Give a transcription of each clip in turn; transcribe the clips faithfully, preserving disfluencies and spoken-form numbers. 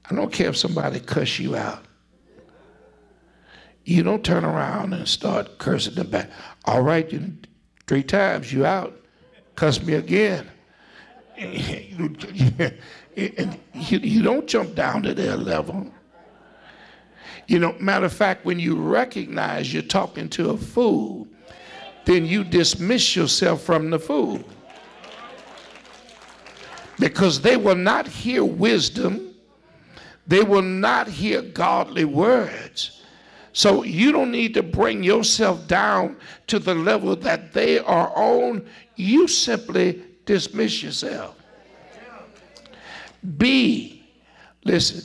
I don't care if somebody cuss you out. You don't turn around and start cursing them back. All right, you, three times, you out. Cuss me again. you, you don't jump down to their level. You know, matter of fact, when you recognize you're talking to a fool, then you dismiss yourself from the fool. Because they will not hear wisdom. They will not hear godly words. So you don't need to bring yourself down to the level that they are on. You simply dismiss yourself. Be, listen,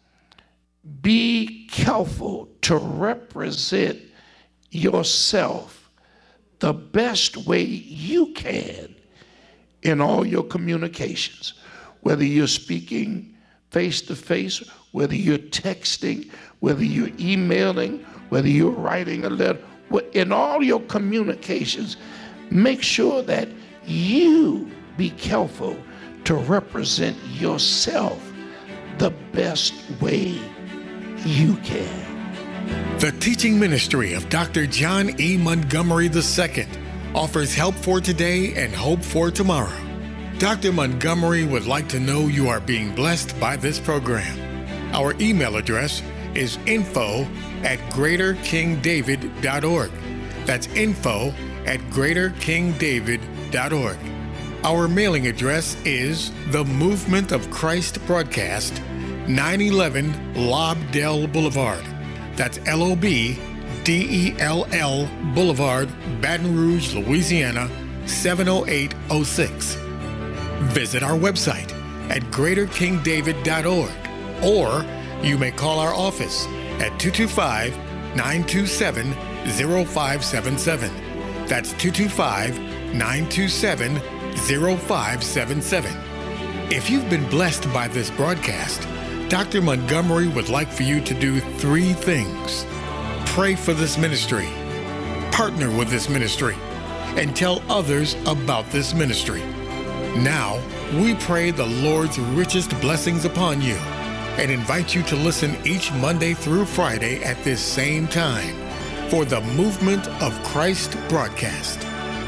be careful to represent yourself the best way you can in all your communications, whether you're speaking face-to-face, whether you're texting, whether you're emailing, whether you're writing a letter. In all your communications, make sure that you be careful to represent yourself the best way you can. The teaching ministry of Doctor John E. Montgomery the Second offers help for today and hope for tomorrow. Doctor Montgomery would like to know you are being blessed by this program. Our email address is info at greater king david dot org. That's info at greater king david dot org. Our mailing address is The Movement of Christ Broadcast, nine eleven Lobdell Boulevard. That's L O B D E L L Boulevard, Baton Rouge, Louisiana, seven oh eight oh six. Visit our website at greater king david dot org, or you may call our office at two two five, nine two seven, zero five seven seven. That's two two five, nine two seven, zero five seven seven. If you've been blessed by this broadcast, Doctor Montgomery would like for you to do three things. Pray for this ministry, partner with this ministry, and tell others about this ministry. Now, we pray the Lord's richest blessings upon you and invite you to listen each Monday through Friday at this same time for the Movement of Christ broadcast.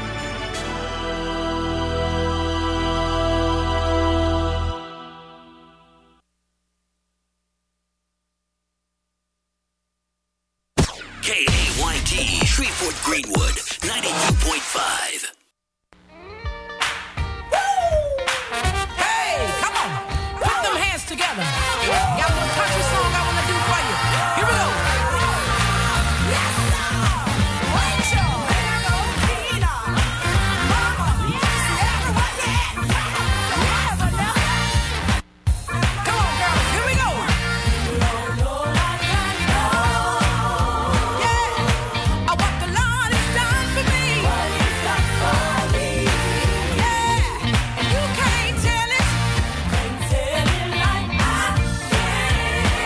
K A Y T, Shreveport Greenwood, ninety-two point five. Hey, come on. Put them hands together. Got one country song I want to do for you. Here we go. Come on, girls. Here we go. Yeah. What the Lord has done for me. Yeah. And you can't tell it.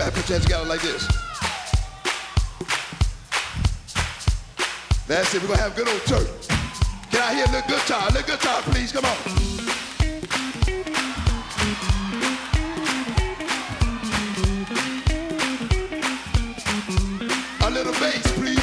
Everybody put your hands together like this. That's it. We're going to have a good old church. Can I hear a little guitar? A little guitar, please. Come on. A little bass, please.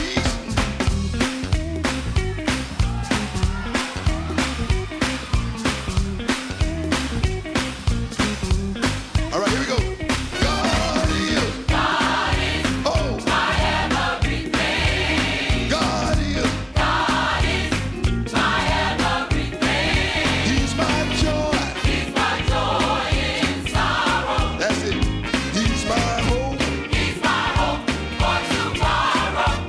All right, here we go. God is. God is. Oh. My everything. God is. God is my everything. He's my joy. He's my joy in sorrow. That's it. He's my hope. He's my hope for tomorrow.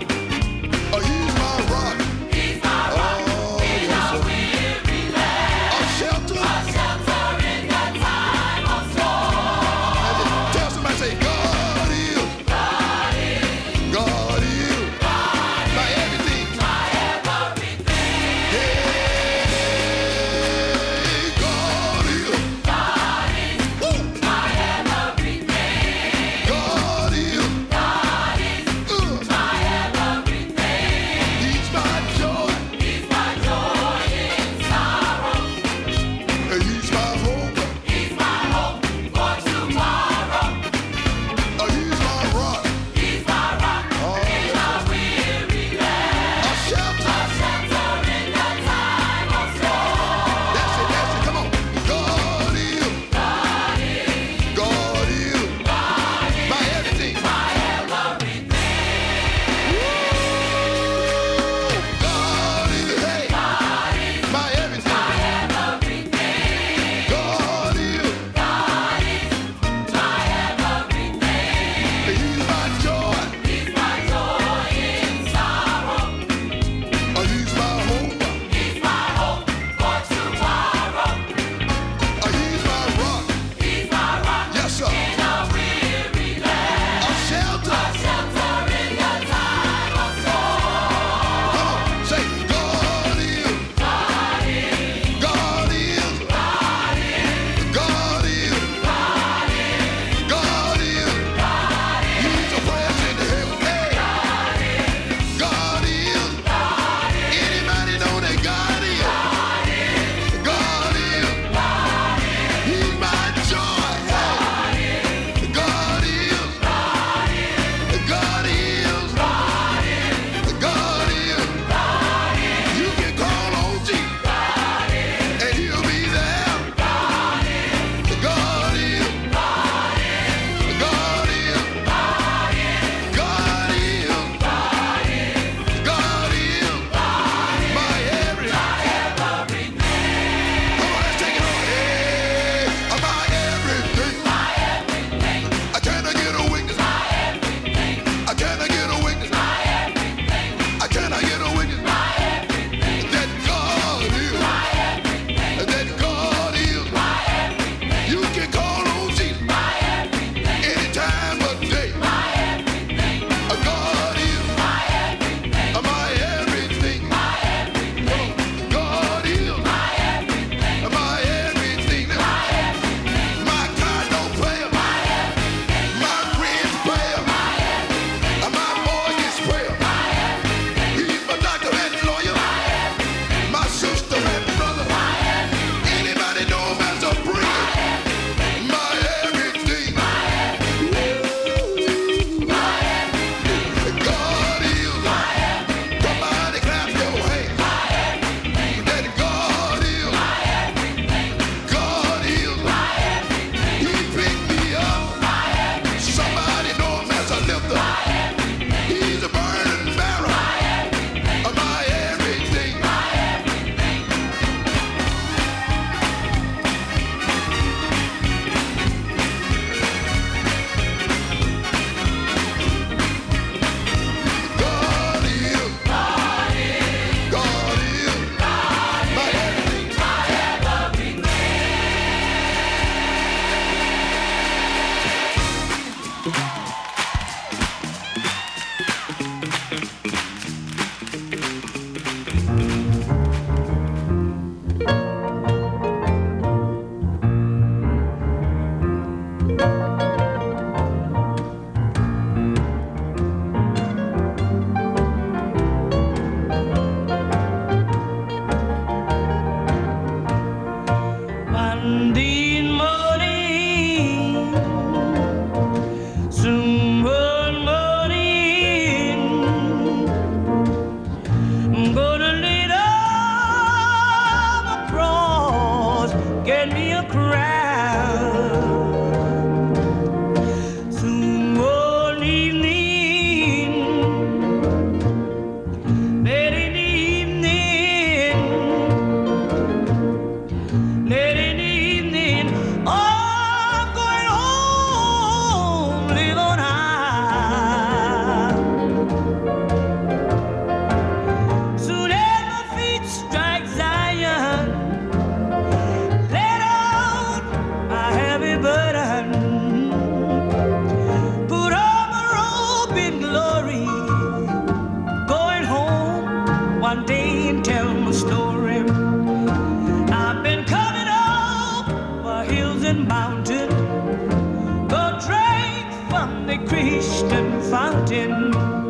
fountain